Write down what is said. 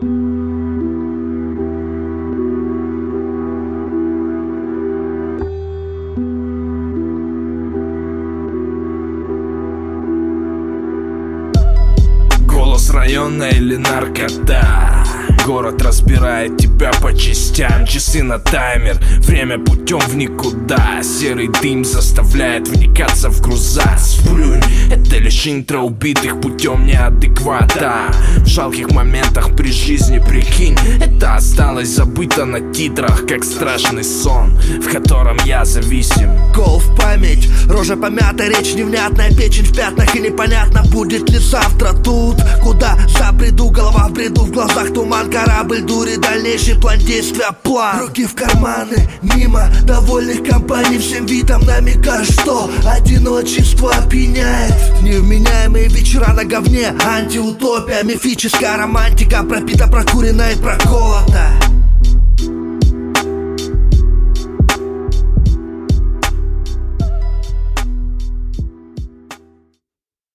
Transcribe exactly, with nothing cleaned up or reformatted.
Голос района или наркота? Город разбирает тебя по частям. Часы на таймер, время путем в никуда. Серый дым заставляет вникаться в груза. Сплюнь, это лишь интро убитых путем неадеквата. В жалких моментах при жизни, прикинь, это осталось забыто на титрах, как страшный сон, в котором я зависим. Гол в память, рожа помята, речь невнятная, печень в пятнах, и непонятно, будет ли завтра тут. Куда забреду, голова в бреду, в глазах туман, корабль дури, дальнейший план действия, план. Руки в карманы, мимо довольных компаний, всем видом намекая, что одиночество опьяняет. Невменяемые вечера на говне, антиутопия, мифическая романтика, пропита, прокуренная и прокола.